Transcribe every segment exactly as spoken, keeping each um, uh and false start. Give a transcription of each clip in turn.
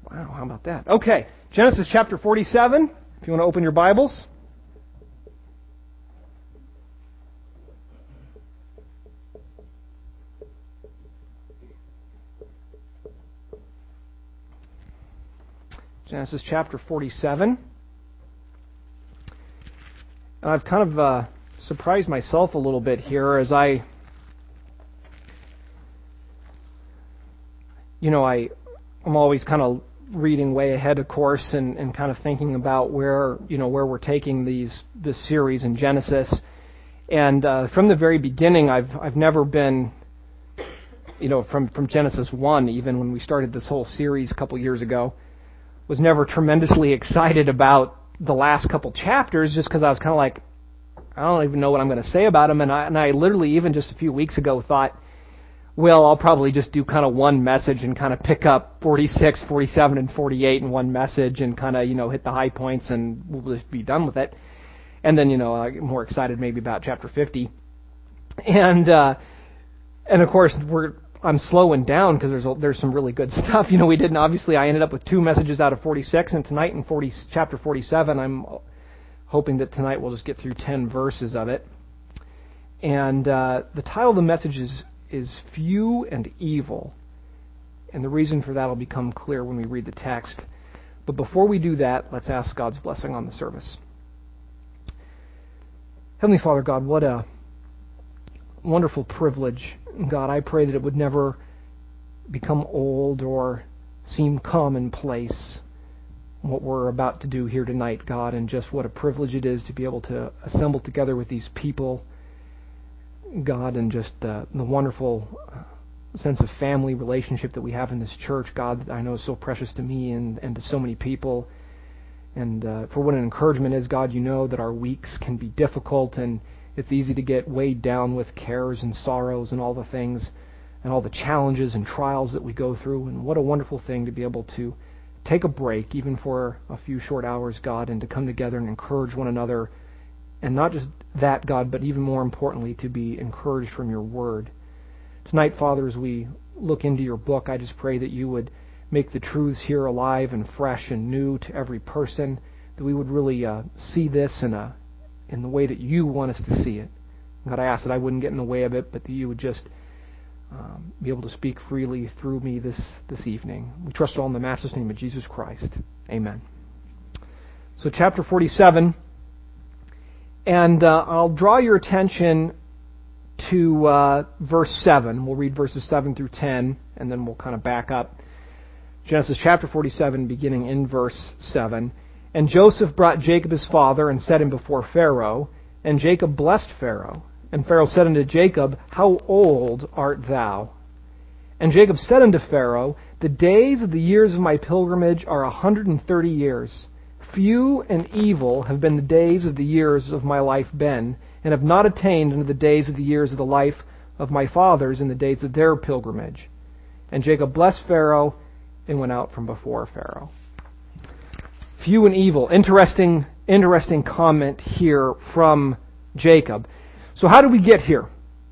Wow, how about that? Okay, Genesis chapter forty-seven, if you want to open your Bibles. Genesis chapter forty-seven. And I've kind of uh, surprised myself a little bit here as I, you know, I, I'm always kind of reading way ahead, of course, and, and kind of thinking about where, you know, where we're taking these this series in Genesis. And uh, from the very beginning, I've I've never been, you know, from from Genesis one, even when we started this whole series a couple years ago, was never tremendously excited about the last couple chapters, just because I was kind of like, I don't even know what I'm going to say about them. And I, and I literally, even just a few weeks ago, thought, well, I'll probably just do kind of one message and kind of pick up forty-six, forty-seven, and forty-eight in one message and kind of, you know, hit the high points and we'll just be done with it. And then, you know, I get more excited maybe about chapter fifty. And, uh, and of course, we're, I'm slowing down because there's there's some really good stuff. You know, we didn't, obviously, I ended up with two messages out of forty-six, and tonight in forty, chapter forty-seven, I'm hoping that tonight we'll just get through ten verses of it. And uh, the title of the message is, is Few and Evil. And the reason for that will become clear when we read the text. But before we do that, let's ask God's blessing on the service. Heavenly Father God, what a wonderful privilege. God, I pray that it would never become old or seem commonplace what we're about to do here tonight, God, and just what a privilege it is to be able to assemble together with these people, God, and just the, the wonderful sense of family relationship that we have in this church, God, that I know is so precious to me and, and to so many people. And uh, for what an encouragement is, God, you know that our weeks can be difficult, and it's easy to get weighed down with cares and sorrows and all the things and all the challenges and trials that we go through. And what a wonderful thing to be able to take a break, even for a few short hours, God, and to come together and encourage one another. And not just that, God, but even more importantly, to be encouraged from your word. Tonight, Father, as we look into your book, I just pray that you would make the truths here alive and fresh and new to every person, that we would really uh, see this in a in the way that you want us to see it. God, I ask that I wouldn't get in the way of it, but that you would just um, be able to speak freely through me this, this evening. We trust all in the matchless name of Jesus Christ. Amen. So chapter forty-seven, and uh, I'll draw your attention to uh, verse seven. We'll read verses seven through ten, and then we'll kind of back up. Genesis chapter forty-seven, beginning in verse seven. And Joseph brought Jacob his father and set him before Pharaoh. And Jacob blessed Pharaoh. And Pharaoh said unto Jacob, How old art thou? And Jacob said unto Pharaoh, The days of the years of my pilgrimage are a hundred and thirty years. Few and evil have been the days of the years of my life been, and have not attained unto the days of the years of the life of my fathers in the days of their pilgrimage. And Jacob blessed Pharaoh and went out from before Pharaoh. Few and evil. Interesting, interesting comment here from Jacob. So how do we get here?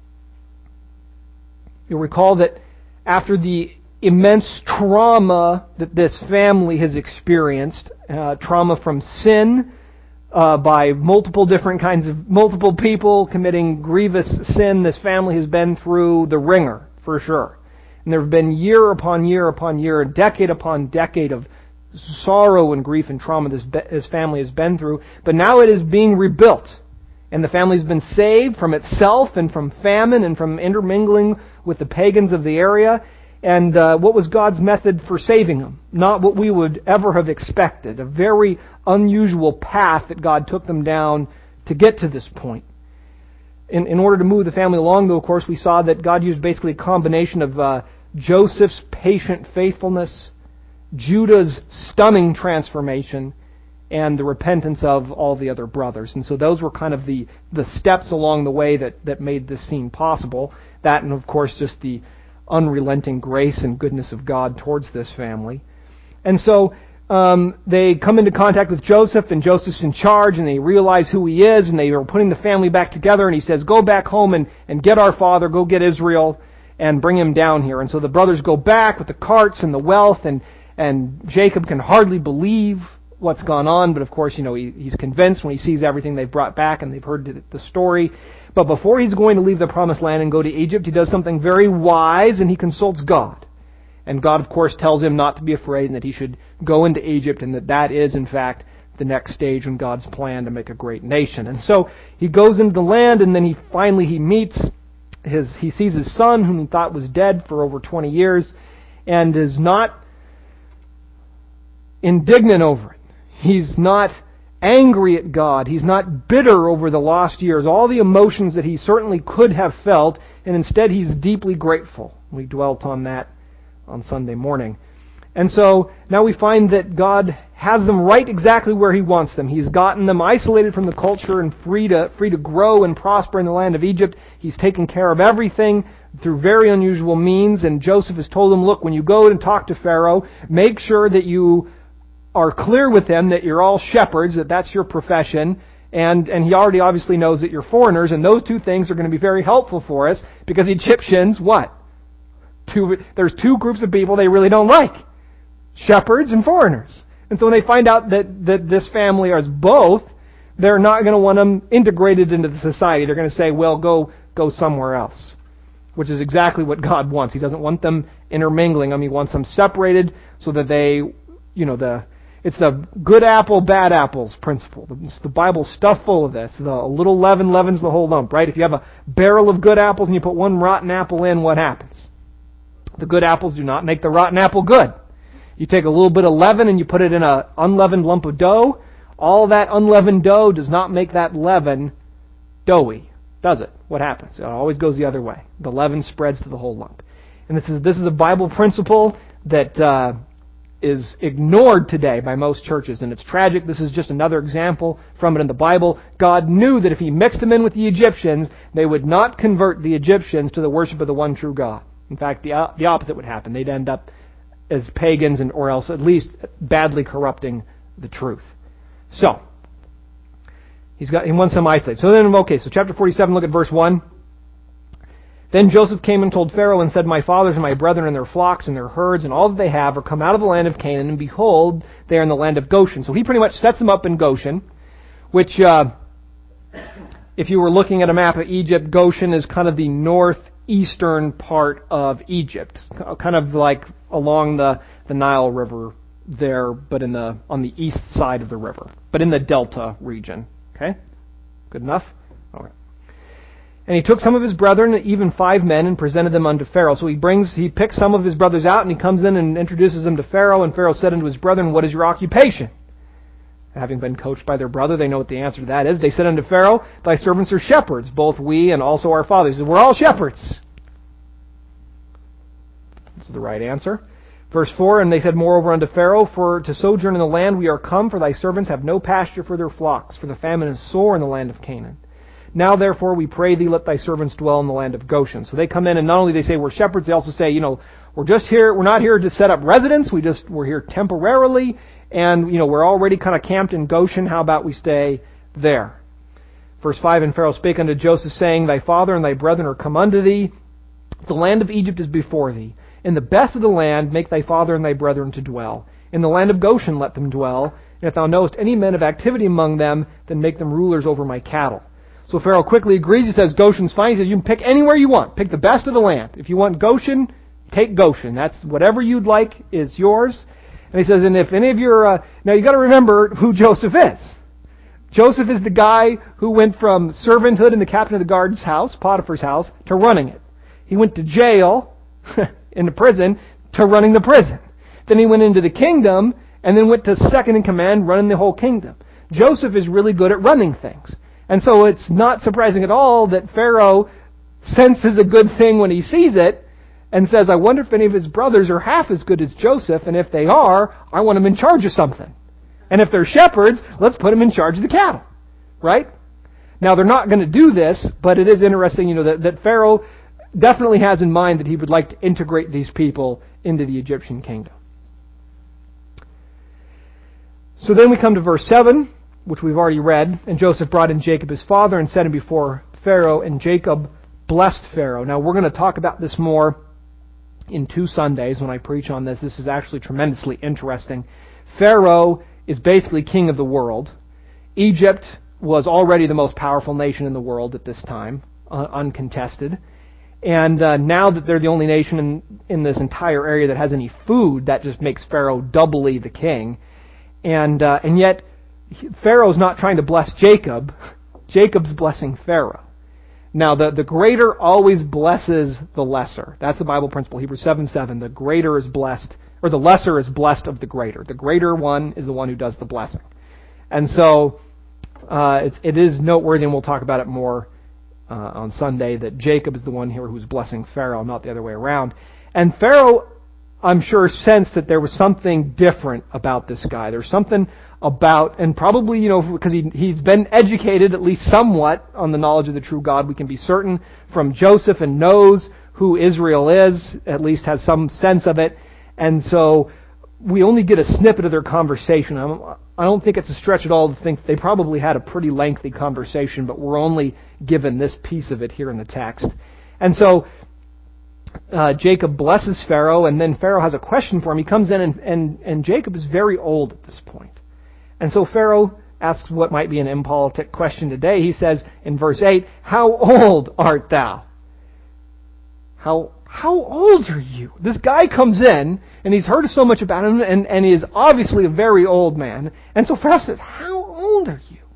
You'll recall that after the immense trauma that this family has experienced, uh, trauma from sin uh, by multiple different kinds of, multiple people committing grievous sin, this family has been through the ringer, for sure. And there have been year upon year upon year, decade upon decade of sorrow and grief and trauma this, this family has been through, but now it is being rebuilt. And the family has been saved from itself and from famine and from intermingling with the pagans of the area. And uh, what was God's method for saving them? Not what we would ever have expected. A very unusual path that God took them down to get to this point. In, in order to move the family along, though, of course, we saw that God used basically a combination of uh, Joseph's patient faithfulness, Judah's stunning transformation, and the repentance of all the other brothers. And so those were kind of the, the steps along the way that, that made this scene possible. That and, of course, just the unrelenting grace and goodness of God towards this family. And so um, they come into contact with Joseph, and Joseph's in charge, and they realize who he is, and they are putting the family back together, and he says, go back home and, and get our father, go get Israel, and bring him down here. And so the brothers go back with the carts and the wealth, and and Jacob can hardly believe what's gone on, but of course, you know, he, he's convinced when he sees everything they've brought back and they've heard the, the story. But before he's going to leave the promised land and go to Egypt, he does something very wise, and he consults God. And God, of course, tells him not to be afraid and that he should go into Egypt, and that that is, in fact, the next stage in God's plan to make a great nation. And so he goes into the land, and then he finally he meets his, he sees his son, whom he thought was dead for over twenty years, and is not indignant over it. He's not angry at God. He's not bitter over the lost years, all the emotions that he certainly could have felt, and instead he's deeply grateful. We dwelt on that on Sunday morning. And so now we find that God has them right exactly where He wants them. He's gotten them isolated from the culture and free to free to grow and prosper in the land of Egypt. He's taken care of everything through very unusual means. And Joseph has told them, look, when you go and talk to Pharaoh, make sure that you are clear with him that you're all shepherds, that that's your profession. And, and he already obviously knows that you're foreigners. And those two things are going to be very helpful for us because Egyptians, what? Two, there's two groups of people they really don't like. Shepherds and foreigners. And so when they find out that, that this family is both, they're not going to want them integrated into the society. They're going to say, well, go go somewhere else. Which is exactly what God wants. He doesn't want them intermingling them. He wants them separated so that they, you know, the it's the good apple, bad apples principle. It's the Bible's stuff full of this. The a little leaven leavens the whole lump, right? If you have a barrel of good apples and you put one rotten apple in, what happens? The good apples do not make the rotten apple good. You take a little bit of leaven and you put it in an unleavened lump of dough. All that unleavened dough does not make that leaven doughy, does it? What happens? It always goes the other way. The leaven spreads to the whole lump. And this is this is a Bible principle that uh, is ignored today by most churches, and it's tragic. This is just another example from it in the Bible. God knew that if He mixed them in with the Egyptians, they would not convert the Egyptians to the worship of the one true God. In fact, the the opposite would happen. They'd end up as pagans, and or else at least badly corrupting the truth. So, he's got he wants them isolated. So then, okay, so chapter forty-seven, look at verse one. Then Joseph came and told Pharaoh and said, my fathers and my brethren and their flocks and their herds and all that they have are come out of the land of Canaan, and behold, they are in the land of Goshen. So he pretty much sets them up in Goshen, which, uh, if you were looking at a map of Egypt, Goshen is kind of the northeastern part of Egypt, kind of like along the, the Nile River there, but in the on the east side of the river, but in the Delta region. Okay? Good enough? Okay. And he took some of his brethren, even five men, and presented them unto Pharaoh. So he brings, he picks some of his brothers out, and he comes in and introduces them to Pharaoh. And Pharaoh said unto his brethren, what is your occupation? Having been coached by their brother, they know what the answer to that is. They said unto Pharaoh, thy servants are shepherds, both we and also our fathers. He said, we're all shepherds. This is the right answer. Verse four, and they said moreover unto Pharaoh, for to sojourn in the land we are come, for thy servants have no pasture for their flocks, for the famine is sore in the land of Canaan. Now therefore we pray thee, let thy servants dwell in the land of Goshen. So they come in, and not only they say we're shepherds, they also say, you know, we're just here, we're not here to set up residence, we just, we're here temporarily, and, you know, we're already kind of camped in Goshen, how about we stay there? Verse five, and Pharaoh spake unto Joseph, saying, thy father and thy brethren are come unto thee, the land of Egypt is before thee. In the best of the land make thy father and thy brethren to dwell. In the land of Goshen let them dwell, and if thou knowest any men of activity among them, then make them rulers over my cattle. So Pharaoh quickly agrees. He says, Goshen's fine. He says, you can pick anywhere you want. Pick the best of the land. If you want Goshen, take Goshen. That's whatever you'd like is yours. And he says, and if any of your... Uh, now you got to remember who Joseph is. Joseph is the guy who went from servanthood in the captain of the guard's house, Potiphar's house, to running it. He went to jail, in the prison, to running the prison. Then he went into the kingdom, and then went to second in command, running the whole kingdom. Joseph is really good at running things. And so it's not surprising at all that Pharaoh senses a good thing when he sees it and says, I wonder if any of his brothers are half as good as Joseph, and if they are, I want them in charge of something. And if they're shepherds, let's put them in charge of the cattle. Right? Now, they're not going to do this, but it is interesting, you know, that, that Pharaoh definitely has in mind that he would like to integrate these people into the Egyptian kingdom. So then we come to verse seven, which we've already read. And Joseph brought in Jacob his father and set him before Pharaoh, and Jacob blessed Pharaoh. Now we're going to talk about this more in two Sundays when I preach on this. This is actually tremendously interesting. Pharaoh is basically king of the world. Egypt was already the most powerful nation in the world at this time, uh, uncontested. And uh, now that they're the only nation in, in this entire area that has any food, that just makes Pharaoh doubly the king. And uh, and yet, Pharaoh's not trying to bless Jacob. Jacob's blessing Pharaoh. Now, the, the greater always blesses the lesser. That's the Bible principle, Hebrews seven seven. The greater is blessed, or the lesser is blessed of the greater. The greater one is the one who does the blessing. And so, uh, it, it is noteworthy, and we'll talk about it more Uh, on Sunday, that Jacob is the one here who's blessing Pharaoh, not the other way around. And Pharaoh, I'm sure, sensed that there was something different about this guy. There's something about, and probably, you know, because he, he's been educated at least somewhat on the knowledge of the true God, we can be certain from Joseph, and knows who Israel is, at least has some sense of it. And so we only get a snippet of their conversation. I'm, I don't think it's a stretch at all to think they probably had a pretty lengthy conversation, but we're only given this piece of it here in the text. And so uh, Jacob blesses Pharaoh, and then Pharaoh has a question for him. He comes in, and, and, and Jacob is very old at this point. And so Pharaoh asks what might be an impolitic question today. He says in verse eight, "How old art thou?" How How old are you? This guy comes in, and he's heard so much about him, and, and he is obviously a very old man. And so Pharaoh says, "How old are you?"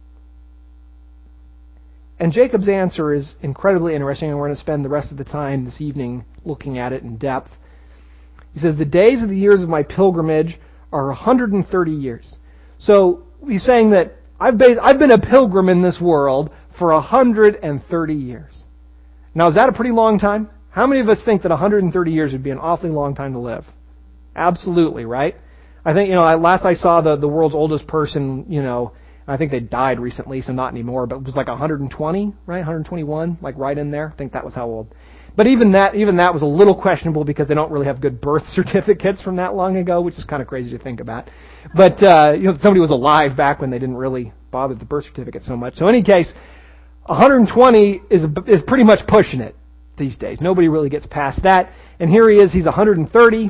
And Jacob's answer is incredibly interesting, and we're going to spend the rest of the time this evening looking at it in depth. He says, "The days of the years of my pilgrimage are one hundred thirty years. So he's saying that I've been, I've been a pilgrim in this world for one hundred thirty years. Now, is that a pretty long time? How many of us think that one hundred thirty years would be an awfully long time to live? Absolutely, right? I think, you know, last I saw the, the world's oldest person, you know, I think they died recently, so not anymore, but it was like one hundred twenty, right? one hundred twenty-one, like right in there. I think that was how old. But even that, even that was a little questionable because they don't really have good birth certificates from that long ago, which is kind of crazy to think about. But, uh, you know, somebody was alive back when they didn't really bother with the birth certificate so much. So in any case, one hundred twenty is, is pretty much pushing it these days. Nobody really gets past that. And here he is, he's one hundred thirty.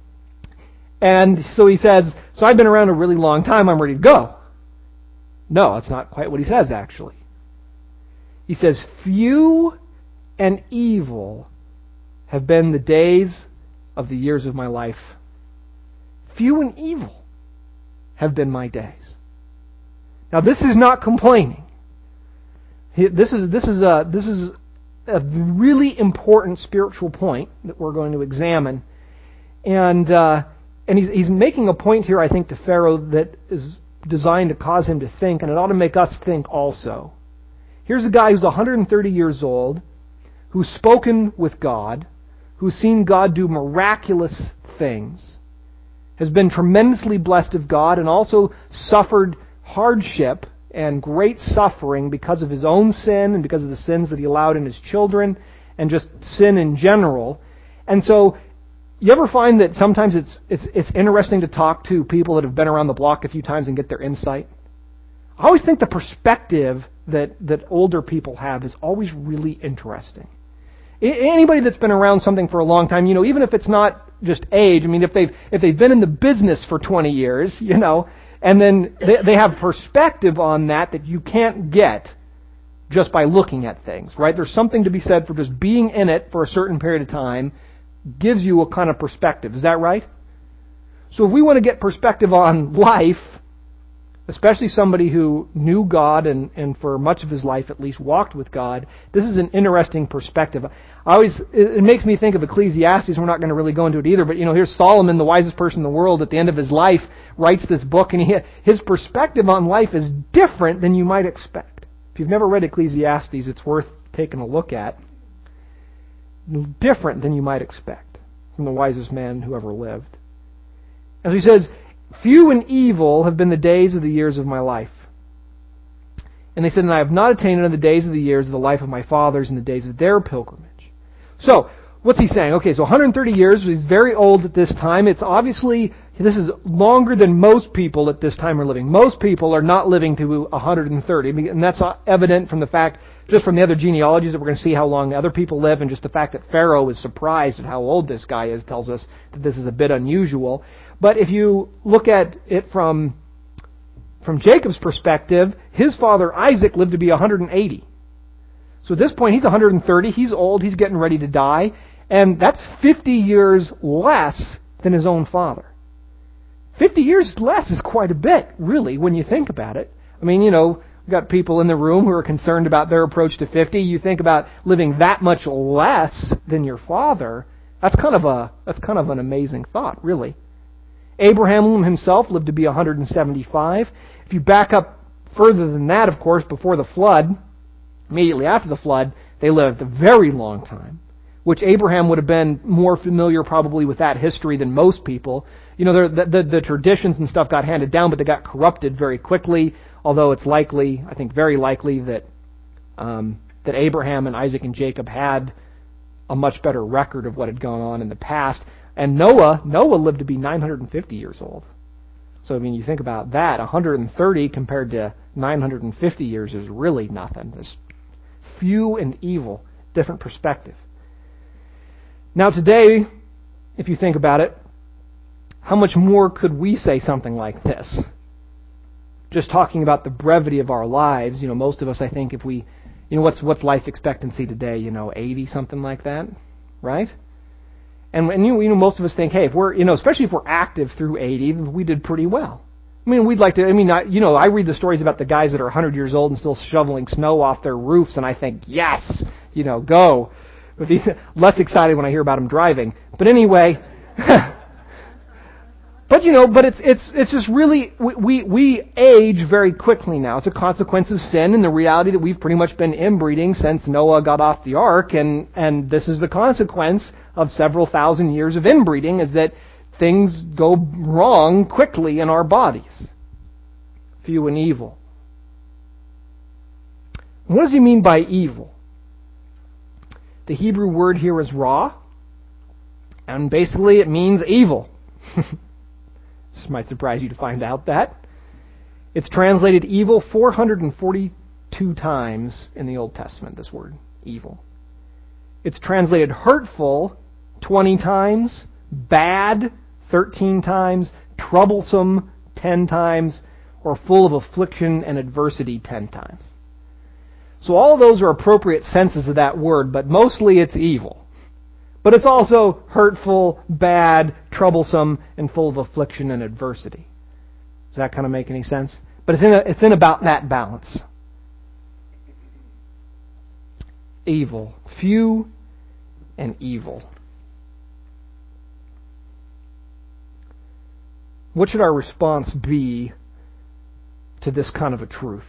And so he says, "So I've been around a really long time, I'm ready to go." No, that's not quite what he says, actually. He says, "Few and evil have been the days of the years of my life." Few and evil have been my days. Now, this is not complaining. This is, this is a, this is a really important spiritual point that we're going to examine. And uh, and he's, he's making a point here, I think, to Pharaoh that is designed to cause him to think, and it ought to make us think also. Here's a guy who's one hundred thirty years old, who's spoken with God, who's seen God do miraculous things, has been tremendously blessed of God, and also suffered hardship and great suffering because of his own sin and because of the sins that he allowed in his children, and just sin in general. And so, you ever find that sometimes it's it's it's interesting to talk to people that have been around the block a few times and get their insight? I always think the perspective that, that older people have is always really interesting. Anybody that's been around something for a long time, you know, even if it's not just age, I mean, if they've if they've been in the business for twenty years, you know, and then they, they have perspective on that that you can't get just by looking at things, right? There's something to be said for just being in it for a certain period of time, gives you a kind of perspective. Is that right? So if we want to get perspective on life, especially somebody who knew God and, and for much of his life at least walked with God, this is an interesting perspective. I always it, it makes me think of Ecclesiastes. We're not going to really go into it either, but you know, here's Solomon, the wisest person in the world, at the end of his life, writes this book, and he, his perspective on life is different than you might expect. If you've never read Ecclesiastes, it's worth taking a look at. Different than you might expect from the wisest man who ever lived. As he says, "Few and evil have been the days of the years of my life." And they said, "And I have not attained unto the days of the years of the life of my fathers and the days of their pilgrimage." So, what's he saying? Okay, so one hundred thirty years, he's very old at this time. It's obviously, this is longer than most people at this time are living. Most people are not living to one hundred thirty, and that's evident from the fact just from the other genealogies that we're going to see how long other people live, and just the fact that Pharaoh is surprised at how old this guy is tells us that this is a bit unusual. But if you look at it from from Jacob's perspective, his father Isaac lived to be one hundred eighty. So at this point, he's one hundred thirty. He's old. He's getting ready to die. And that's fifty years less than his own father. fifty years less is quite a bit, really, when you think about it. I mean, you know, we've got people in the room who are concerned about their approach to fifty. You think about living that much less than your father. That's kind of a that's kind of an amazing thought, really. Abraham himself lived to be one hundred seventy-five. If you back up further than that, of course, before the flood, immediately after the flood, they lived a very long time, which Abraham would have been more familiar probably with that history than most people. You know, the, the, the traditions and stuff got handed down, but they got corrupted very quickly, although it's likely, I think very likely, that um, that Abraham and Isaac and Jacob had a much better record of what had gone on in the past. And Noah, Noah lived to be nine hundred fifty years old. So, I mean, you think about that, one hundred thirty compared to nine hundred fifty years is really nothing. It's few and evil, different perspective. Now today, if you think about it, how much more could we say something like this? Just talking about the brevity of our lives, you know, most of us, I think, if we, you know, what's what's life expectancy today? You know, eighty, something like that, right? And, and you, you know, most of us think, hey, if we're, you know, especially if we're active through eighty, we did pretty well. I mean, we'd like to, I mean, I, you know, I read the stories about the guys that are one hundred years old and still shoveling snow off their roofs, and I think, yes, you know, go. But these, less excited when I hear about them driving. But anyway, but you know, but it's it's it's just really, we, we we age very quickly now. It's a consequence of sin and the reality that we've pretty much been inbreeding since Noah got off the ark, and and this is the consequence of several thousand years of inbreeding, is that things go wrong quickly in our bodies. Few and evil. What does he mean by evil? The Hebrew word here is ra, and basically it means evil. This might surprise you to find out that. It's translated evil four hundred forty-two times in the Old Testament, this word, evil. It's translated hurtful twenty times, bad thirteen times, troublesome ten times, or full of affliction and adversity ten times. So all of those are appropriate senses of that word, but mostly it's evil. But it's also hurtful, bad, troublesome, and full of affliction and adversity. Does that kind of make any sense? But it's in, a, it's in about that balance. Evil. Few and evil. What should our response be to this kind of a truth?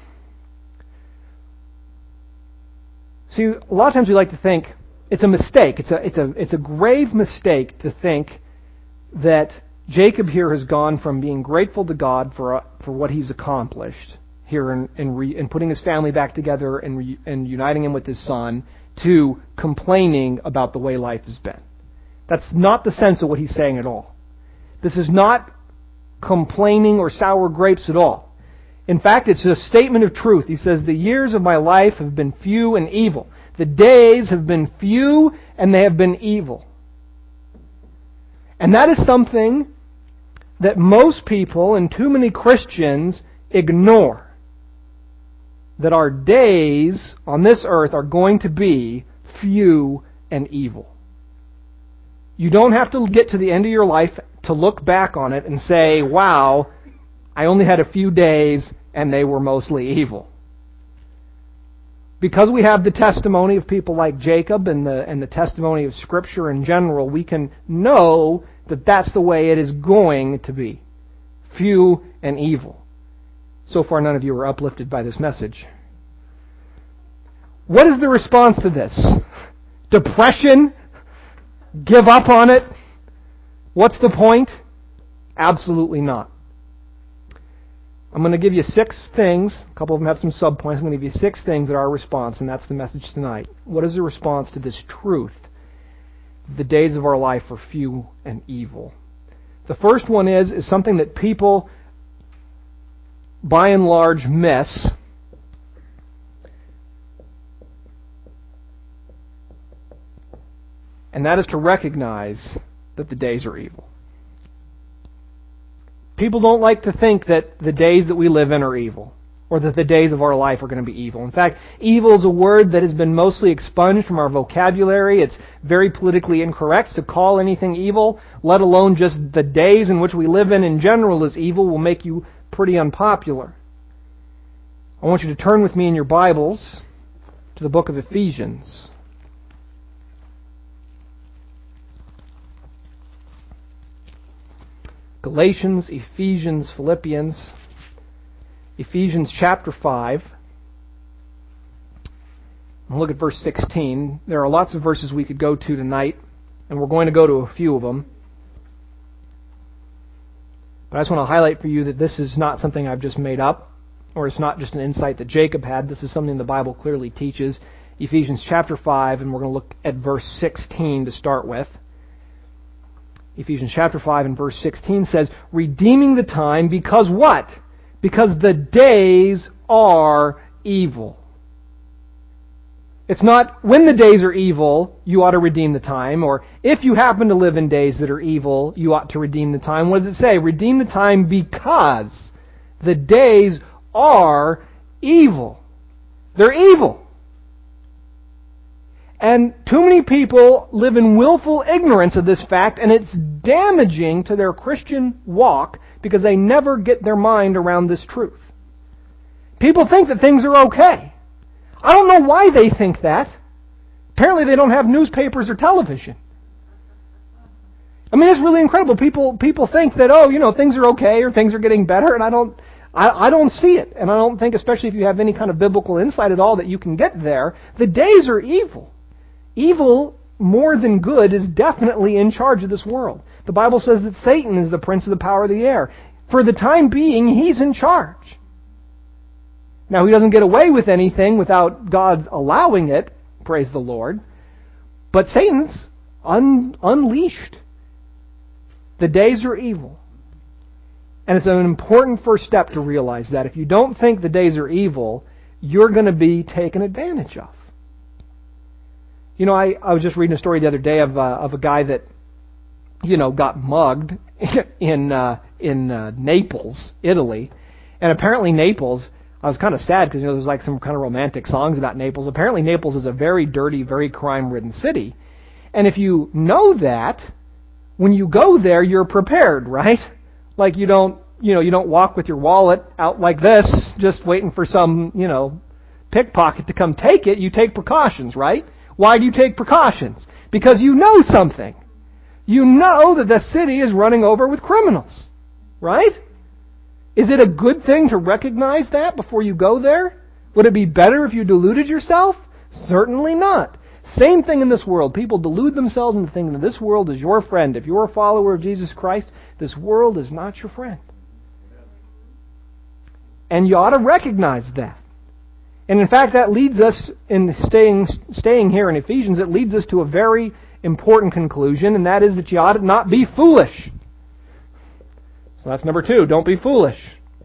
See, a lot of times we like to think it's a mistake. It's a it's a it's a grave mistake to think that Jacob here has gone from being grateful to God for uh, for what he's accomplished here in in, re, in putting his family back together and re, and uniting him with his son, to complaining about the way life has been. That's not the sense of what he's saying at all. This is not complaining or sour grapes at all. In fact, it's a statement of truth. He says, the years of my life have been few and evil. The days have been few and they have been evil. And that is something that most people and too many Christians ignore. That our days on this earth are going to be few and evil. You don't have to get to the end of your life to look back on it and say, wow, I only had a few days and they were mostly evil. Because we have the testimony of people like Jacob and the and the testimony of Scripture in general, we can know that that's the way it is going to be. Few and evil. So far, none of you are uplifted by this message. What is the response to this? Depression? Give up on it? What's the point? Absolutely not. I'm going to give you six things. A couple of them have some subpoints. I'm going to give you six things that are our response, and that's the message tonight. What is the response to this truth? The days of our life are few and evil. The first one is, is something that people, by and large, miss. and that is to recognize that the days are evil. People don't like to think that the days that we live in are evil, or that the days of our life are going to be evil. In fact, evil is a word that has been mostly expunged from our vocabulary. It's very politically incorrect to call anything evil, let alone just the days in which we live in in general as evil will make you pretty unpopular. I want you to turn with me in your Bibles to the book of Ephesians. Galatians, Ephesians, Philippians, Ephesians chapter five. We'll look at verse sixteen. There are lots of verses we could go to tonight, and we're going to go to a few of them. But I just want to highlight for you that this is not something I've just made up, or it's not just an insight that Jacob had. This is something the Bible clearly teaches. Ephesians chapter five, and we're going to look at verse sixteen to start with. Ephesians chapter five and verse sixteen says, redeeming the time because what? Because the days are evil. It's not when the days are evil, you ought to redeem the time, or if you happen to live in days that are evil, you ought to redeem the time. What does it say? Redeem the time because the days are evil. They're evil. And too many people live in willful ignorance of this fact, and it's damaging to their Christian walk because they never get their mind around this truth. People think that things are okay. I don't know why they think that. Apparently they don't have newspapers or television. I mean, it's really incredible. People people think that, oh, you know, things are okay or things are getting better, and I don't I, I don't see it. And I don't think, especially if you have any kind of biblical insight at all, that you can get there. The days are evil. Evil, more than good, is definitely in charge of this world. The Bible says that Satan is the prince of the power of the air. For the time being, he's in charge. Now, he doesn't get away with anything without God allowing it, praise the Lord. But Satan's un- unleashed. The days are evil. And it's an important first step to realize that. If you don't think the days are evil, you're going to be taken advantage of. You know, I, I was just reading a story the other day of uh, of a guy that, you know, got mugged in uh, in uh, Naples, Italy, and apparently Naples. I was kind of sad because, you know, there's like some kind of romantic songs about Naples. Apparently Naples is a very dirty, very crime-ridden city, and if you know that, when you go there, you're prepared, right? Like you don't, you know, you don't walk with your wallet out like this, just waiting for some, you know, pickpocket to come take it. You take precautions, right? Why do you take precautions? Because you know something. You know that the city is running over with criminals. Right? Is it a good thing to recognize that before you go there? Would it be better if you deluded yourself? Certainly not. Same thing in this world. People delude themselves into thinking that this world is your friend. If you're a follower of Jesus Christ, this world is not your friend. And you ought to recognize that. And in fact, that leads us, in staying staying here in Ephesians, it leads us to a very important conclusion, and that is that you ought to not be foolish. So that's number two, don't be foolish.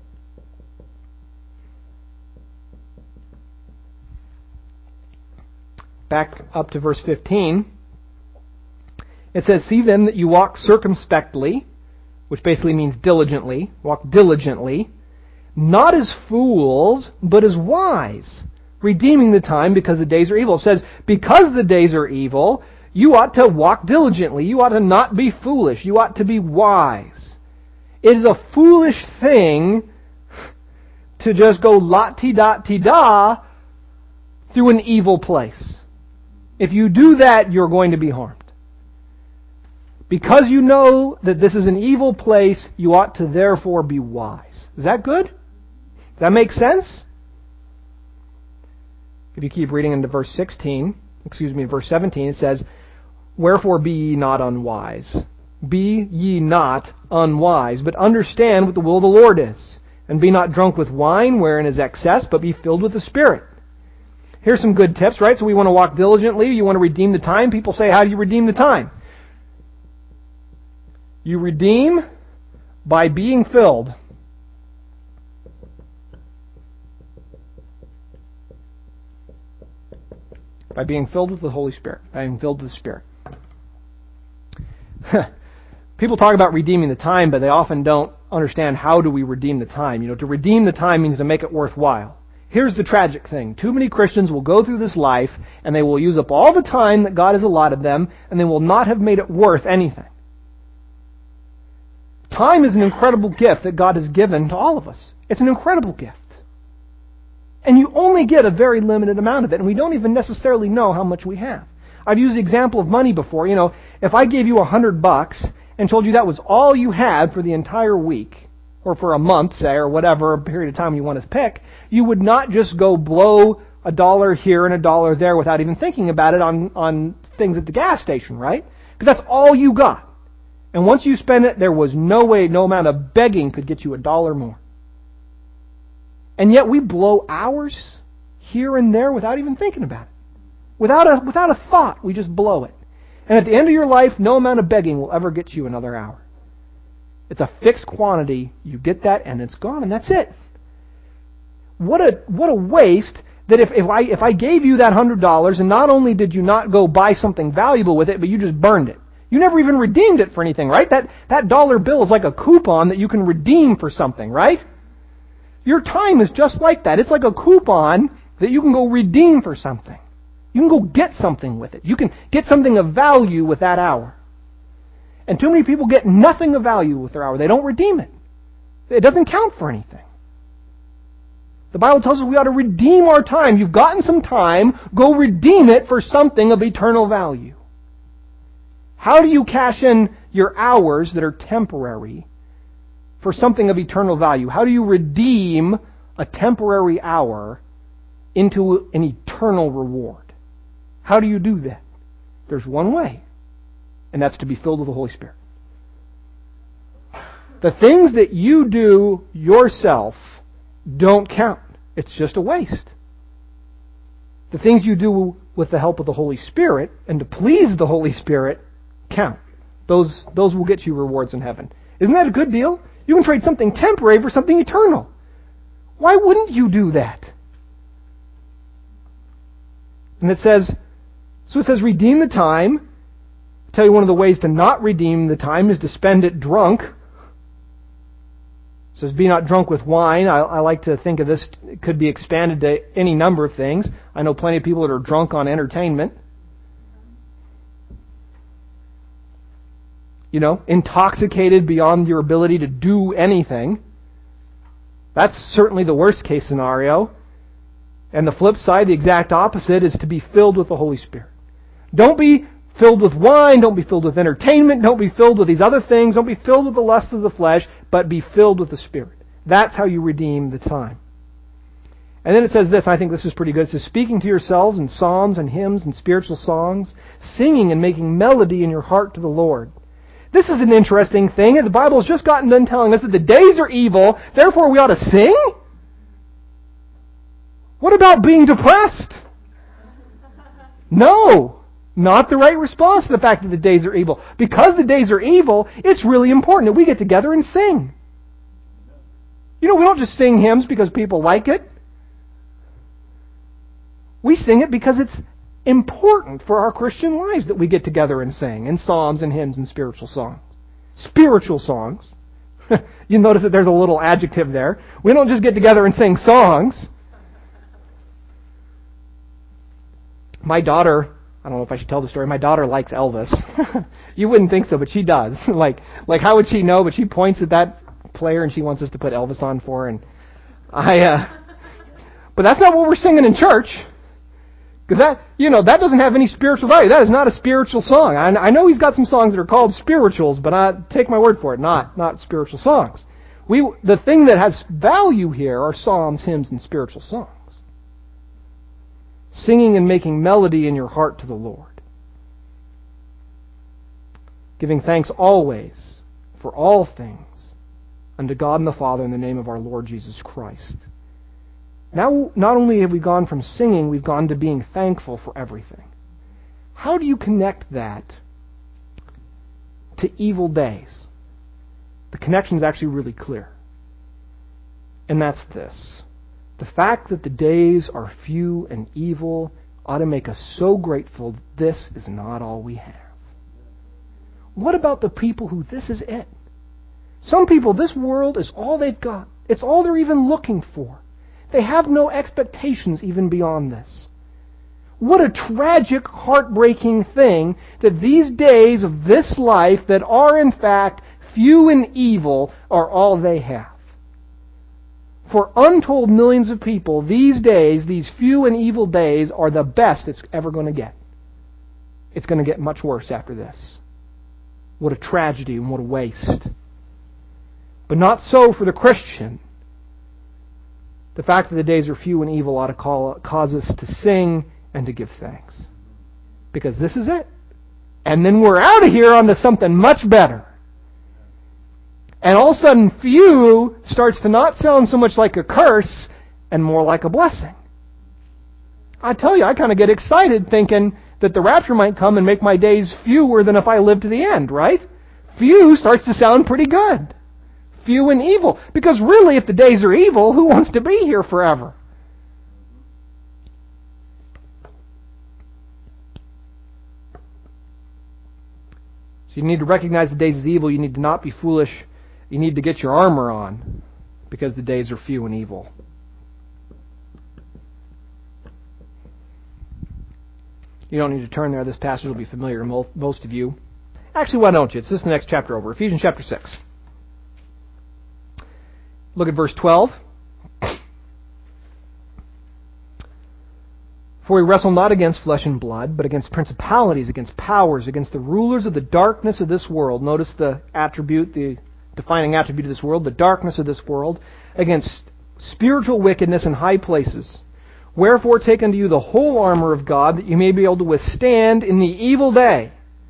Back up to verse fifteen. It says, see then that you walk circumspectly, which basically means diligently, walk diligently, not as fools, but as wise, redeeming the time because the days are evil. It says, because the days are evil, you ought to walk diligently. You ought to not be foolish. You ought to be wise. It is a foolish thing to just go la-ti-da-ti-da through an evil place. If you do that, you're going to be harmed. Because you know that this is an evil place, you ought to therefore be wise. Is that good? Does that make sense? If you keep reading into verse sixteen, excuse me, verse seventeen, it says, wherefore be ye not unwise. Be ye not unwise, but understand what the will of the Lord is. And be not drunk with wine, wherein is excess, but be filled with the Spirit. Here's some good tips, right? So we want to walk diligently. You want to redeem the time. People say, how do you redeem the time? You redeem by being filled. By being filled with the Holy Spirit. By being filled with the Spirit. people talk about redeeming the time, but they often don't understand how do we redeem the time. You know, to redeem the time means to make it worthwhile. Here's the tragic thing. Too many Christians will go through this life and they will use up all the time that God has allotted them and they will not have made it worth anything. Time is an incredible gift that God has given to all of us. It's an incredible gift. And you only get a very limited amount of it, and we don't even necessarily know how much we have. I've used the example of money before. You know, if I gave you a hundred bucks and told you that was all you had for the entire week, or for a month, say, or whatever period of time you want to pick, you would not just go blow a dollar here and a dollar there without even thinking about it on, on things at the gas station, right? Because that's all you got. And once you spend it, there was no way, no amount of begging could get you a dollar more. And yet we blow hours here and there without even thinking about it. Without a, without a thought, we just blow it. And at the end of your life, no amount of begging will ever get you another hour. It's a fixed quantity. You get that and it's gone and that's it. What a what a waste that if, if I if I gave you that hundred dollars and not only did you not go buy something valuable with it, but you just burned it. You never even redeemed it for anything, right? That that dollar bill is like a coupon that you can redeem for something, right? Your time is just like that. It's like a coupon that you can go redeem for something. You can go get something with it. You can get something of value with that hour. And too many people get nothing of value with their hour. They don't redeem it. It doesn't count for anything. The Bible tells us we ought to redeem our time. You've gotten some time, go redeem it for something of eternal value. How do you cash in your hours that are temporary for something of eternal value? How do you redeem a temporary hour into an eternal reward? How do you do that? There's one way, and that's to be filled with the Holy Spirit. The things that you do yourself don't count. It's just a waste. The things you do with the help of the Holy Spirit and to please the Holy Spirit count. Those, those will get you rewards in heaven. Isn't that a good deal? You can trade something temporary for something eternal. Why wouldn't you do that? And it says, so it says, redeem the time. I'll tell you one of the ways to not redeem the time is to spend it drunk. It says, be not drunk with wine. I, I like to think of this, it could be expanded to any number of things. I know plenty of people that are drunk on entertainment. You know, intoxicated beyond your ability to do anything. That's certainly the worst case scenario. And the flip side, the exact opposite, is to be filled with the Holy Spirit. Don't be filled with wine, don't be filled with entertainment, don't be filled with these other things, don't be filled with the lust of the flesh, but be filled with the Spirit. That's how you redeem the time. And then it says this, and I think this is pretty good. It says, speaking to yourselves in psalms and hymns and spiritual songs, singing and making melody in your heart to the Lord. This is an interesting thing. The Bible has just gotten done telling us that the days are evil, therefore we ought to sing? What about being depressed? No, not the right response to the fact that the days are evil. Because the days are evil, it's really important that we get together and sing. You know, we don't just sing hymns because people like it. We sing it because it's important for our Christian lives that we get together and sing in psalms and hymns and spiritual songs. Spiritual songs. You notice that there's a little adjective there. We don't just get together and sing songs. My daughter, I don't know if I should tell the story, my daughter likes Elvis. You wouldn't think so, but she does. like, like how would she know? But she points at that player and she wants us to put Elvis on for her. And I, uh, but that's not what we're singing in church. Because that, you know, that doesn't have any spiritual value. That is not a spiritual song. I, I know he's got some songs that are called spirituals, but I take my word for it, not not spiritual songs. We the thing that has value here are psalms, hymns, and spiritual songs. Singing and making melody in your heart to the Lord. Giving thanks always for all things unto God and the Father in the name of our Lord Jesus Christ. Now, not only have we gone from singing, we've gone to being thankful for everything. How do you connect that to evil days? The connection is actually really clear. And that's this. The fact that the days are few and evil ought to make us so grateful that this is not all we have. What about the people who this is it? Some people, this world is all they've got. It's all they're even looking for. They have no expectations even beyond this. What a tragic, heartbreaking thing that these days of this life that are in fact few and evil are all they have. For untold millions of people, these days, these few and evil days, are the best it's ever going to get. It's going to get much worse after this. What a tragedy and what a waste. But not so for the Christian. The fact that the days are few and evil ought to call, cause us to sing and to give thanks. Because this is it. And then we're out of here onto something much better. And all of a sudden, few starts to not sound so much like a curse and more like a blessing. I tell you, I kind of get excited thinking that the rapture might come and make my days fewer than if I lived to the end, right? Few starts to sound pretty good. Few and evil. Because really, if the days are evil, who wants to be here forever? So you need to recognize the days as evil. You need to not be foolish. You need to get your armor on, because the days are few and evil. You don't need to turn there. This passage will be familiar to most of you. Actually, why don't you? It's just the next chapter over. Ephesians chapter six. Look at verse twelve. For we wrestle not against flesh and blood, but against principalities, against powers, against the rulers of the darkness of this world. Notice the attribute, the defining attribute of this world, the darkness of this world, against spiritual wickedness in high places. Wherefore take unto you the whole armor of God, that you may be able to withstand in the evil day.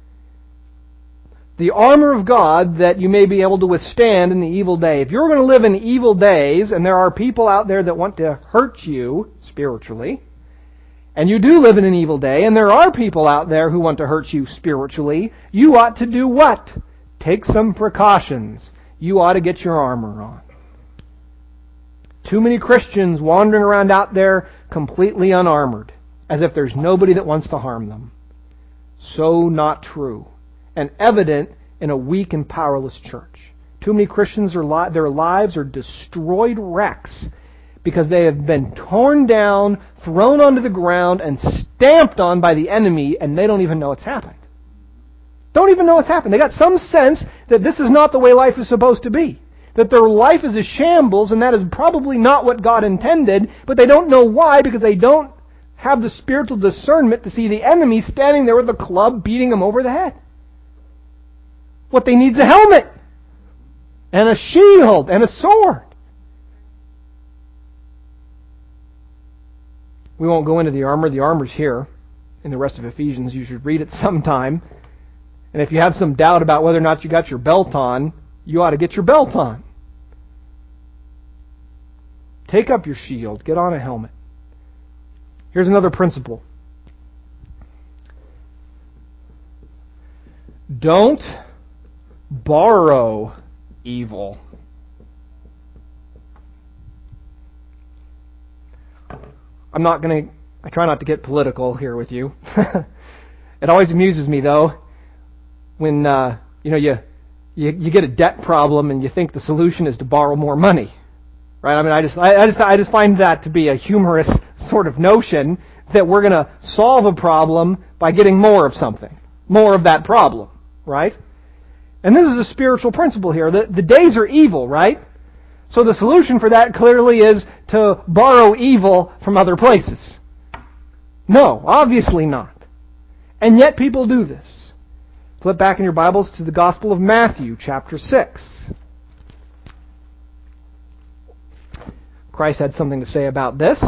The armor of God, that you may be able to withstand in the evil day. If you're going to live in evil days, and there are people out there that want to hurt you spiritually, and you do live in an evil day, and there are people out there who want to hurt you spiritually, you ought to do what? Take some precautions. You ought to get your armor on. Too many Christians wandering around out there completely unarmored, as if there's nobody that wants to harm them. So not true. And evident in a weak and powerless church. Too many Christians, are li- their lives are destroyed wrecks because they have been torn down, thrown onto the ground, and stamped on by the enemy, and they don't even know it's happened. Don't even know it's happened. They got some sense that this is not the way life is supposed to be. That their life is a shambles, and that is probably not what God intended, but they don't know why, because they don't have the spiritual discernment to see the enemy standing there with a club beating them over the head. What they need is a helmet, and a shield, and a sword. We won't go into the armor. The armor's here in the rest of Ephesians. You should read it sometime. And if you have some doubt about whether or not you got your belt on, you ought to get your belt on. Take up your shield. Get on a helmet. Here's another principle. Don't borrow evil. I'm not going to, I try not to get political here with you. It always amuses me, though, when, uh, you know, you, you you get a debt problem and you think the solution is to borrow more money. Right? I mean, I just, I, I just, I just find that to be a humorous sort of notion that we're going to solve a problem by getting more of something. More of that problem. Right? And this is a spiritual principle here. The, the days are evil, right? So the solution for that clearly is to borrow evil from other places. No, obviously not. And yet people do this. Flip back in your Bibles to the Gospel of Matthew, chapter six. Christ had something to say about this.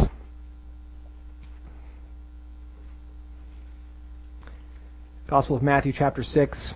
Gospel of Matthew, chapter six.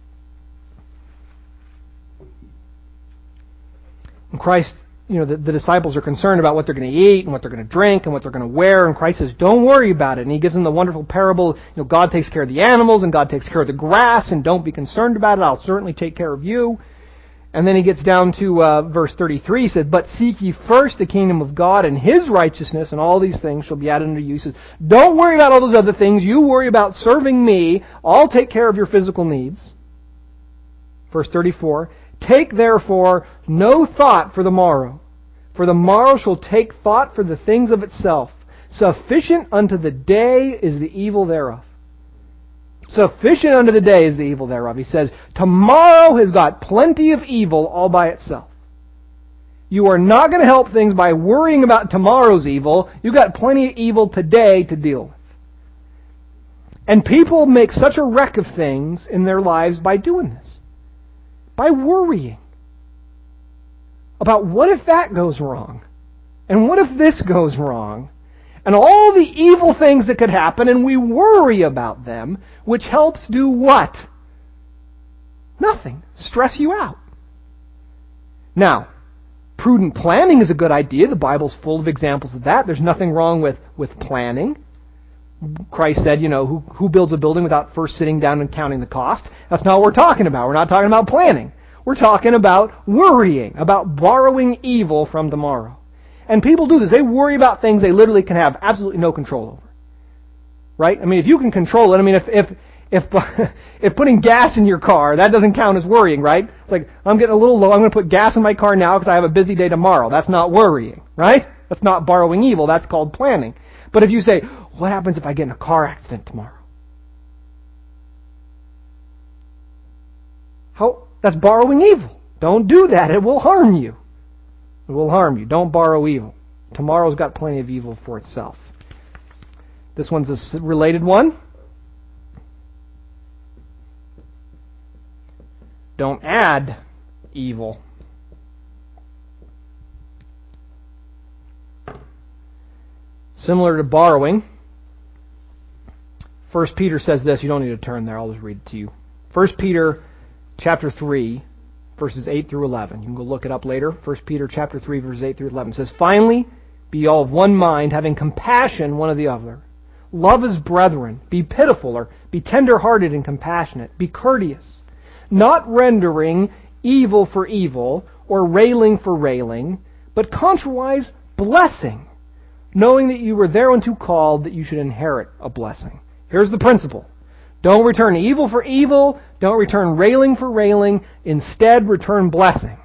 And Christ, you know, the, the disciples are concerned about what they're going to eat and what they're going to drink and what they're going to wear. And Christ says, don't worry about it. And He gives them the wonderful parable, you know, God takes care of the animals and God takes care of the grass, and don't be concerned about it. I'll certainly take care of you. And then He gets down to uh, verse thirty-three. He says, but seek ye first the kingdom of God and His righteousness, and all these things shall be added unto you. He says, don't worry about all those other things. You worry about serving me. I'll take care of your physical needs. Verse thirty-four, take therefore no thought for the morrow, for the morrow shall take thought for the things of itself. Sufficient unto the day is the evil thereof. Sufficient unto the day is the evil thereof. He says, tomorrow has got plenty of evil all by itself. You are not going to help things by worrying about tomorrow's evil. You've got plenty of evil today to deal with. And people make such a wreck of things in their lives by doing this. By worrying about what if that goes wrong? And what if this goes wrong? And all the evil things that could happen, and we worry about them, which helps do what? Nothing. Stress you out. Now, prudent planning is a good idea. The Bible's full of examples of that. There's nothing wrong with, with planning. Christ said, you know, who, who builds a building without first sitting down and counting the cost? That's not what we're talking about. We're not talking about planning. We're talking about worrying, about borrowing evil from tomorrow. And people do this. They worry about things they literally can have absolutely no control over. Right? I mean, if you can control it, I mean, if if if if putting gas in your car, that doesn't count as worrying, right? It's like, I'm getting a little low, I'm going to put gas in my car now because I have a busy day tomorrow. That's not worrying, right? That's not borrowing evil. That's called planning. But if you say, what happens if I get in a car accident tomorrow? How? That's borrowing evil. Don't do that. It will harm you. It will harm you. Don't borrow evil. Tomorrow's got plenty of evil for itself. This one's a related one. Don't add evil. Similar to borrowing, First Peter says this. You don't need to turn there. I'll just read it to you. First Peter chapter three, verses eight through eleven. You can go look it up later. First Peter chapter three, verses eight through eleven. It says, finally, be all of one mind, having compassion one of the other. Love as brethren. Be pitiful, or be tender-hearted and compassionate. Be courteous, not rendering evil for evil, or railing for railing, but contrariwise blessing, knowing that you were thereunto called, that you should inherit a blessing. Here's the principle. Don't return evil for evil. Don't return railing for railing. Instead, return blessings.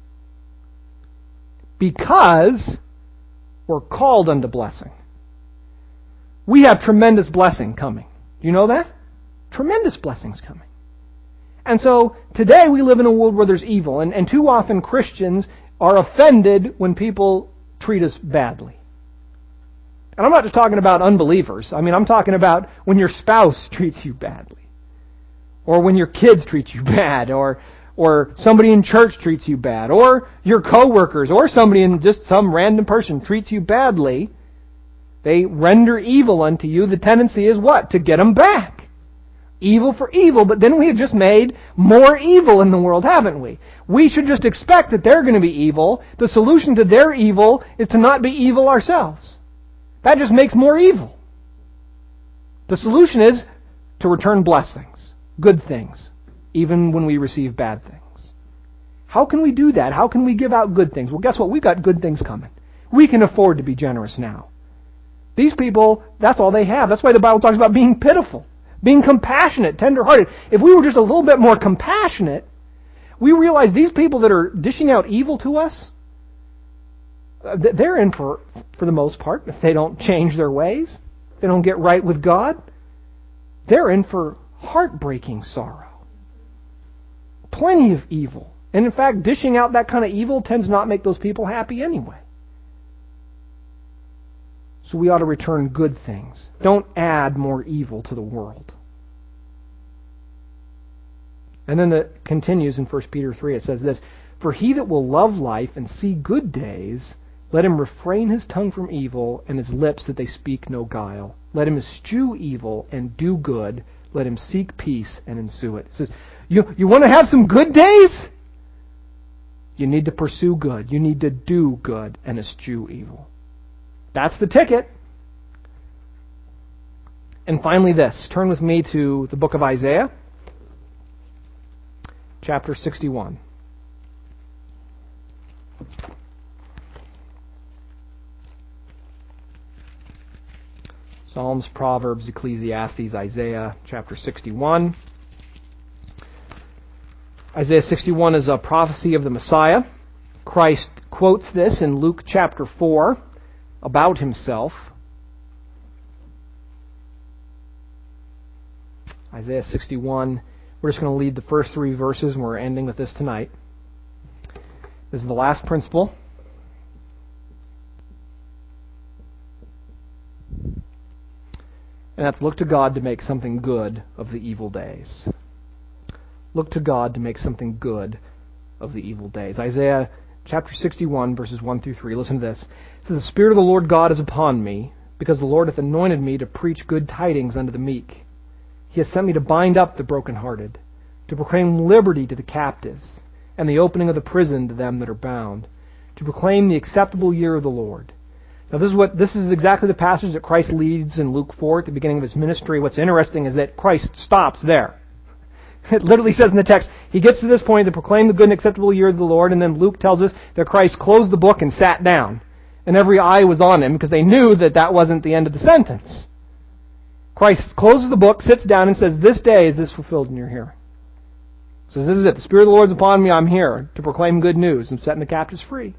Because we're called unto blessing. We have tremendous blessing coming. Do you know that? Tremendous blessings coming. And so, today we live in a world where there's evil. And, and too often Christians are offended when people treat us badly. And I'm not just talking about unbelievers. I mean, I'm talking about when your spouse treats you badly. Or when your kids treat you bad. Or or somebody in church treats you bad. Or your coworkers. Or somebody in just some random person treats you badly. They render evil unto you. The tendency is what? To get them back. Evil for evil. But then we have just made more evil in the world, haven't we? We should just expect that they're going to be evil. The solution to their evil is to not be evil ourselves. That just makes more evil. The solution is to return blessings, good things, even when we receive bad things. How can we do that? How can we give out good things? Well, guess what? We've got good things coming. We can afford to be generous now. These people, that's all they have. That's why the Bible talks about being pitiful, being compassionate, tender-hearted. If we were just a little bit more compassionate, we realize these people that are dishing out evil to us, they're in for, for the most part, if they don't change their ways, if they don't get right with God, they're in for heartbreaking sorrow. Plenty of evil. And in fact, dishing out that kind of evil tends not to make those people happy anyway. So we ought to return good things. Don't add more evil to the world. And then it continues in First Peter three. It says this, for he that will love life and see good days, let him refrain his tongue from evil, and his lips that they speak no guile. Let him eschew evil and do good. Let him seek peace and ensue it. It says, you, you want to have some good days? You need to pursue good. You need to do good and eschew evil. That's the ticket. And finally this. Turn with me to the book of Isaiah, chapter sixty-one. Psalms, Proverbs, Ecclesiastes, Isaiah, chapter sixty-one. Isaiah sixty-one is a prophecy of the Messiah. Christ quotes this in Luke chapter four about himself. Isaiah sixty-one. We're just going to lead the first three verses, and we're ending with this tonight. This is the last principle. And that's look to God to make something good of the evil days. Look to God to make something good of the evil days. Isaiah chapter sixty-one, verses one through three. Listen to this. It says, "The Spirit of the Lord God is upon me, because the Lord hath anointed me to preach good tidings unto the meek. He has sent me to bind up the brokenhearted, to proclaim liberty to the captives, and the opening of the prison to them that are bound, to proclaim the acceptable year of the Lord." Now this is what this is exactly the passage that Christ leads in Luke four at the beginning of his ministry. What's interesting is that Christ stops there. It literally says in the text, he gets to this point to proclaim the good and acceptable year of the Lord, and then Luke tells us that Christ closed the book and sat down. And every eye was on him because they knew that that wasn't the end of the sentence. Christ closes the book, sits down, and says, "This day is this fulfilled in your hearing." He says, "This is it. The Spirit of the Lord is upon me. I'm here to proclaim good news and setting the captives free."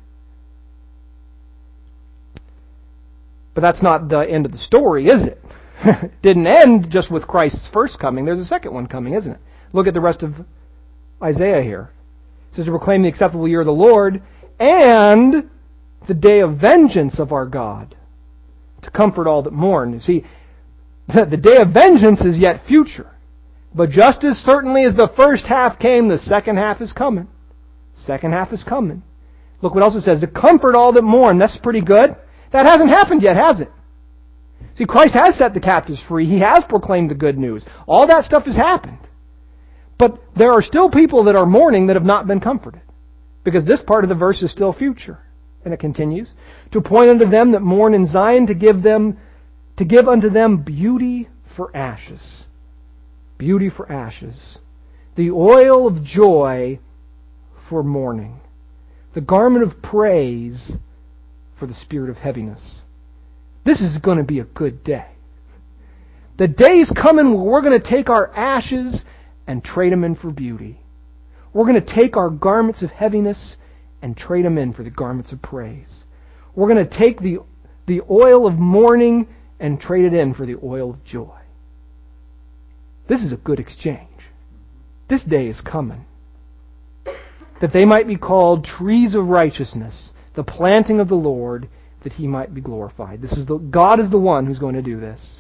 But that's not the end of the story, is it? It didn't end just with Christ's first coming. There's a second one coming, isn't it? Look at the rest of Isaiah here. It says to proclaim the acceptable year of the Lord and the day of vengeance of our God, to comfort all that mourn. You see, the day of vengeance is yet future. But just as certainly as the first half came, the second half is coming. Second half is coming. Look what else it says. To comfort all that mourn. That's pretty good. That hasn't happened yet, has it? See, Christ has set the captives free. He has proclaimed the good news. All that stuff has happened. But there are still people that are mourning that have not been comforted. Because this part of the verse is still future. And it continues. To appoint unto them that mourn in Zion, to give them, to give unto them beauty for ashes. Beauty for ashes. The oil of joy for mourning. The garment of praise for the spirit of heaviness. This is going to be a good day. The day's coming where we're going to take our ashes and trade them in for beauty. We're going to take our garments of heaviness and trade them in for the garments of praise. We're going to take the, the oil of mourning and trade it in for the oil of joy. This is a good exchange. This day is coming. That they might be called trees of righteousness, the planting of the Lord, that He might be glorified. This is the God is the one who's going to do this.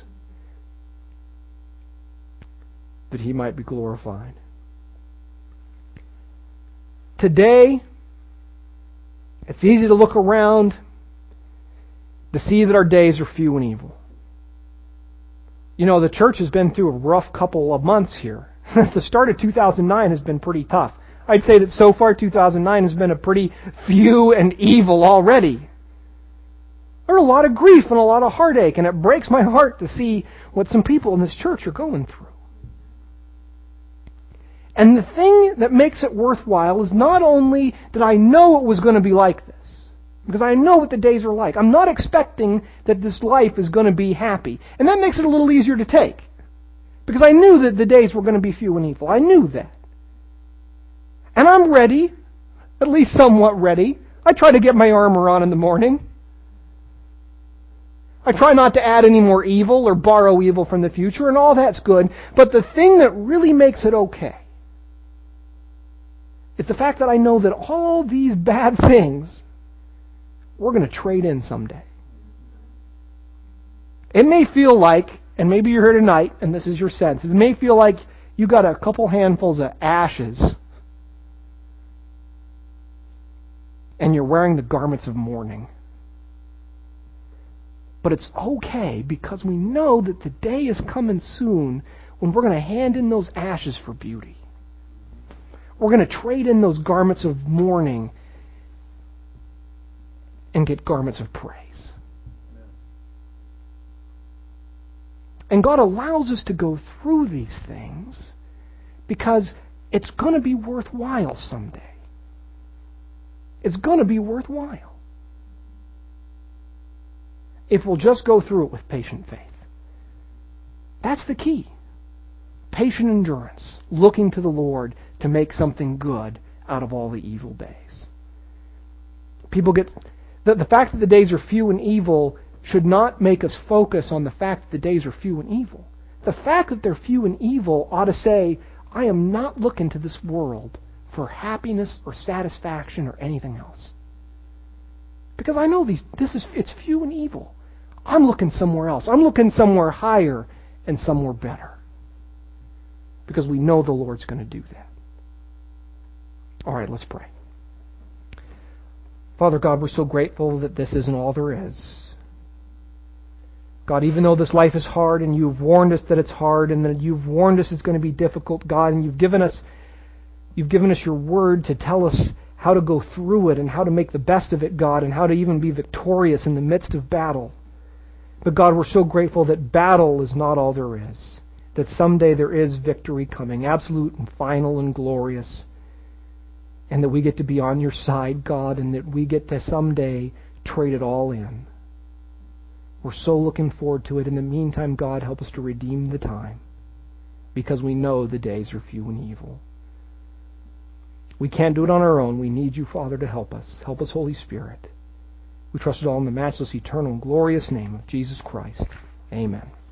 That He might be glorified. Today, it's easy to look around to see that our days are few and evil. You know, the church has been through a rough couple of months here. The start of two thousand nine has been pretty tough. I'd say that so far two thousand nine has been a pretty few and evil already. There's a lot of grief and a lot of heartache, and it breaks my heart to see what some people in this church are going through. And the thing that makes it worthwhile is not only that I know it was going to be like this, because I know what the days are like. I'm not expecting that this life is going to be happy. And that makes it a little easier to take. Because I knew that the days were going to be few and evil. I knew that. And I'm ready, at least somewhat ready. I try to get my armor on in the morning. I try not to add any more evil or borrow evil from the future, and all that's good. But the thing that really makes it okay is the fact that I know that all these bad things we're going to trade in someday. It may feel like, and maybe you're here tonight, and this is your sense, it may feel like you got a couple handfuls of ashes and you're wearing the garments of mourning. But it's okay because we know that the day is coming soon when we're going to hand in those ashes for beauty. We're going to trade in those garments of mourning and get garments of praise. And God allows us to go through these things because it's going to be worthwhile someday. It's going to be worthwhile if we'll just go through it with patient faith. That's the key. Patient endurance, looking to the Lord to make something good out of all the evil days. People get the, the fact that the days are few and evil should not make us focus on the fact that the days are few and evil. The fact that they're few and evil ought to say, I am not looking to this world for happiness or satisfaction or anything else. Because I know these this is it's few and evil. I'm looking somewhere else. I'm looking somewhere higher and somewhere better. Because we know the Lord's going to do that. All right, let's pray. Father God, we're so grateful that this isn't all there is. God, even though this life is hard and you've warned us that it's hard and that you've warned us it's going to be difficult, God, and you've given us you've given us your word to tell us how to go through it and how to make the best of it, God, and how to even be victorious in the midst of battle. But God, we're so grateful that battle is not all there is. That someday there is victory coming, absolute and final and glorious. And that we get to be on your side, God, and that we get to someday trade it all in. We're so looking forward to it. In the meantime, God, help us to redeem the time. Because we know the days are few and evil. We can't do it on our own. We need you, Father, to help us. Help us, Holy Spirit. We trust it all in the matchless, eternal, and glorious name of Jesus Christ. Amen.